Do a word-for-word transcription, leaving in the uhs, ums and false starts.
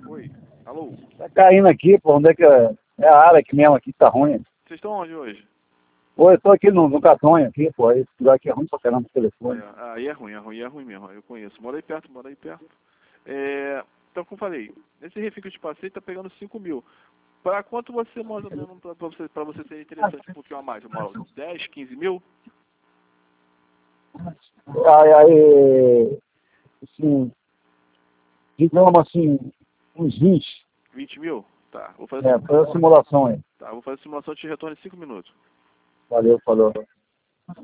Oi. Alô? Tá caindo aqui, pô, onde é que é? É a área aqui mesmo, aqui tá ruim. Vocês estão onde hoje? Pô, eu tô aqui no, no Catonha aqui, pô, esse lugar aqui é ruim pra caramba pro telefone. É, aí é ruim, é ruim, é ruim mesmo. Eu conheço. Moro aí perto, moro aí perto. É, então, como eu falei, esse refil que eu te passei tá pegando cinco mil. Para quanto você mais ou menos, para você, pra você ser interessante um pouquinho a mais, Mauro? dez, quinze mil? Aí, aí, assim, digamos assim, uns vinte, vinte mil? Tá, vou fazer, é, sim- fazer a simulação aí. tá, vou fazer a simulação e te retorno em cinco minutos. Valeu, falou.